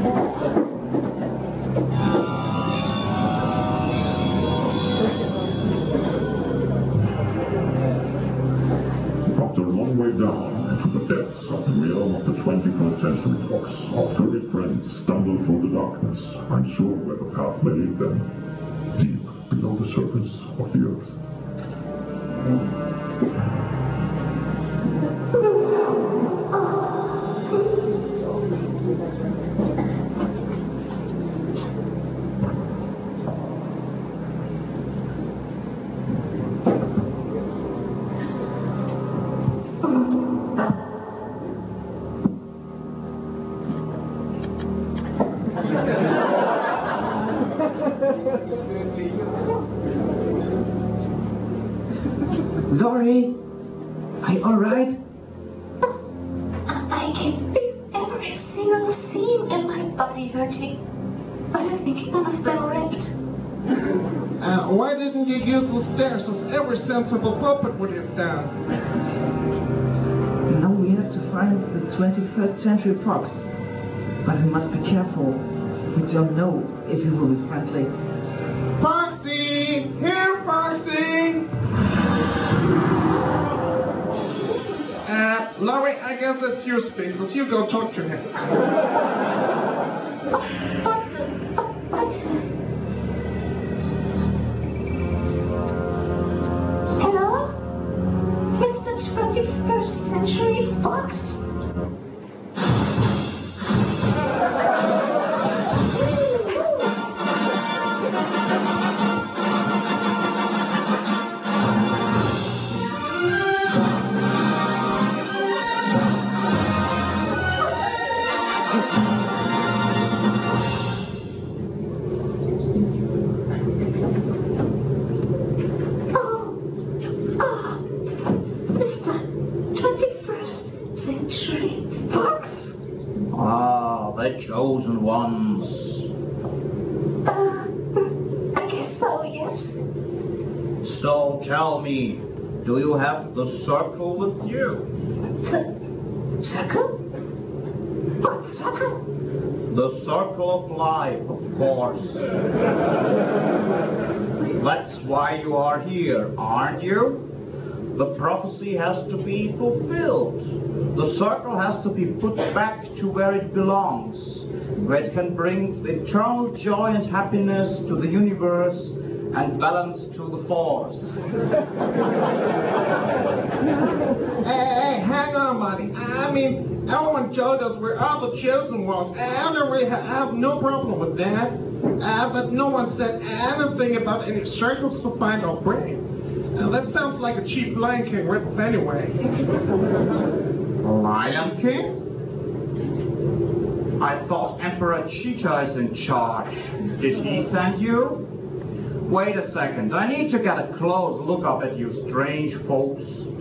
After a long way down into the depths of the realm of the 21st century fox, our furry friends stumbled through the darkness, unsure where the path may lead them, deep below the surface of the earth. Dory, are you all right? I can feel every single seam in my body hurting. But I think none of them ripped. Why didn't you use the stairs as every sensible puppet would have done? Now we have to find the 21st century fox. But we must be careful. We don't know if he will be friendly. Foxy! Here, Foxy! Laurie, I guess that's your space. Let's you go talk to him. Hello? Mr. 21st Century Fox? The chosen ones. I guess so, yes. So tell me, do you have the circle with you? The circle? What circle? The circle of life, of course. That's why you are here, aren't you? The prophecy has to be fulfilled. The circle has to be put back to where it belongs, where it can bring eternal joy and happiness to the universe and balance to the force. Hey, hang on, buddy. I mean, everyone told us we're all the chosen ones, and we have no problem with that. But no one said anything about any circles to find our prey. That sounds like a cheap Lion King ripoff anyway. Lion King? I thought Emperor Cheetah is in charge. Did he send you? Wait a second, I need to get a close look up at you strange folks.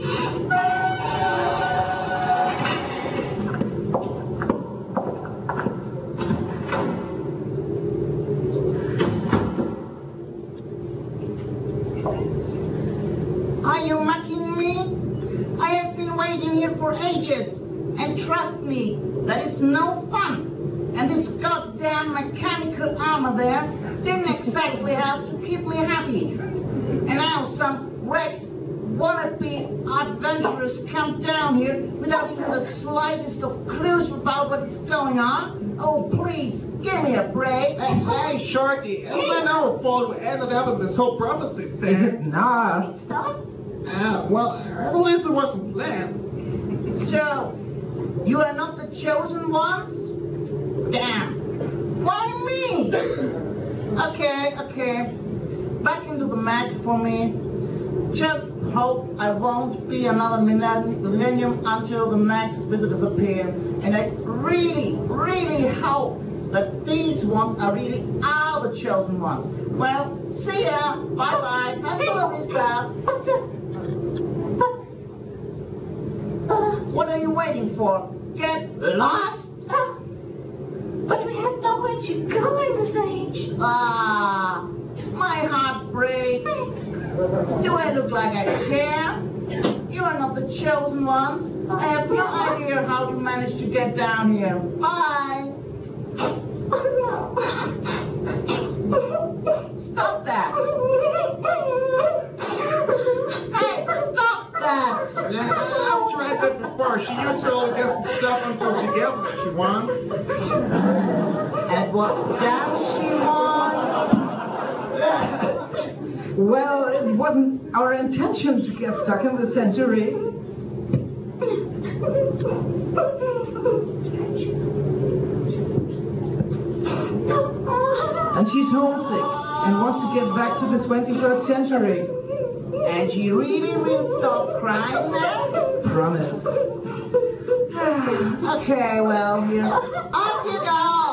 Are you mocking me? I have been waiting here for ages. And trust me, that is no fun. And this goddamn mechanical armor there didn't exactly help to keep me happy. And now some wrecked wannabe adventurers come down here without even the slightest of clues about what is going on. Oh, please, give me a break. Hey, Shorty, it's not our fault we ended up in this whole prophecy thing. Is it not? It's not? Well, at least it wasn't planned. So, you are not the chosen ones? Damn. Why me? Okay. Back into the Mac for me. Just hope I won't be another millennium until the next visitors appear. And I really, really hope that these ones are really the chosen ones. Well, see ya. Bye-bye. Hasta la vista. What are you waiting for? Get lost? But we have nowhere to go in this age. My heart breaks. Do I look like I care? You are not the chosen ones. I have no idea how you managed to get down here. Bye. she usually gets the stuff until she gets what she wants. And what does she want? Well, it wasn't our intention to get stuck in the century. And she's homesick and wants to get back to the 21st century. And she really will stop crying now? Promise. Okay, well, here. Off you go!